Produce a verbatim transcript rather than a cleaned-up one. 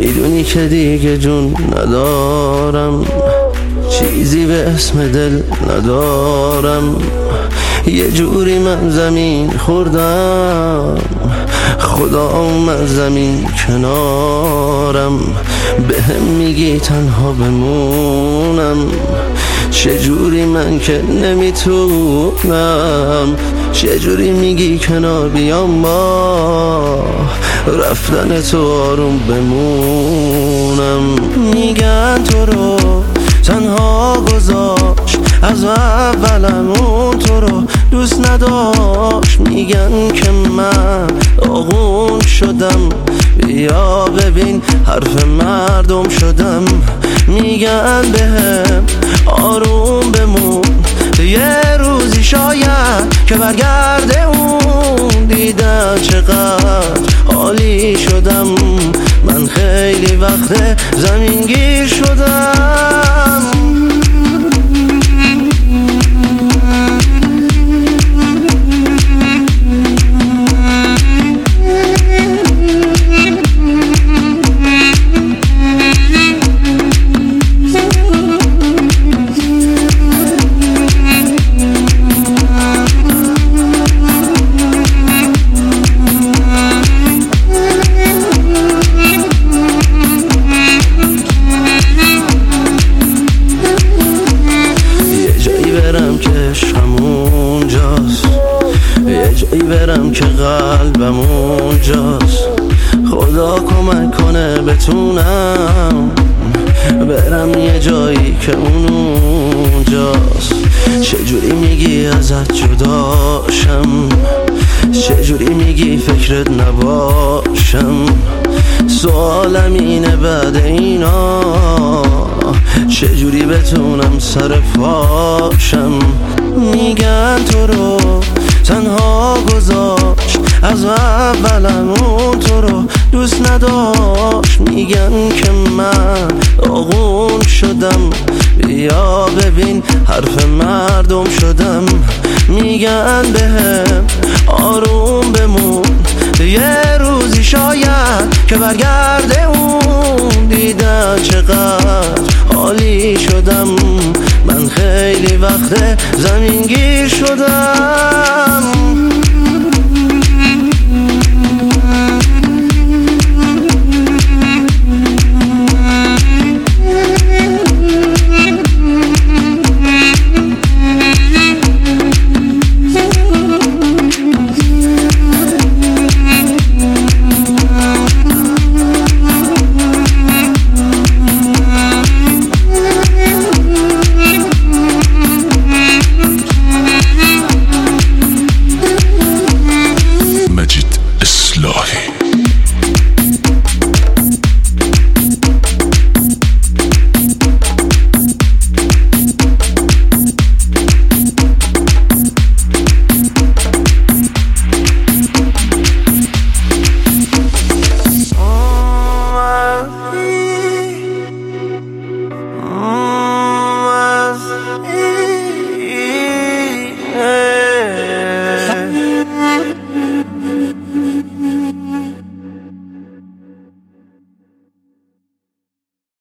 میدونی که دیگه جون ندارم، چیزی به اسم دل ندارم. یه جوری من زمین خوردم، خدا اومد زمین کنارم. به هم میگی تنها بمونم، چجوری من که نمیتونم. چجوری میگی کنار بیام با رفتن تو آروم بمونم. میگن تو رو تنها گذاشت، از اولم اون تو رو دوست نداشت. میگن که من آغون شدم، بیا ببین حرف مردم شدم. میگن بهم آروم بمون، یه روزی شاید که برگرده اون. دیدن چقدر عالی شدم، من خیلی وقت زمین گیر شدم. یه جایی برم که قلبم اونجاست، خدا کمک کنه بتونم برم یه جایی که اون اونجاست. چجوری میگی ازت جداشم، چجوری میگی فکرت نباشم. سوالم اینه بعد اینا چجوری بتونم سر پاشم. میگن تو رو تنها گذاشت، از اولم اون تو رو دوست نداشت. میگن که من آغون شدم، بیا ببین حرف مردم شدم. میگن بهم آروم بمون، یه روزی شاید که برگرده اون. دیدن چقدر عالی شدم، من خیلی وقت زمین گیر شدم.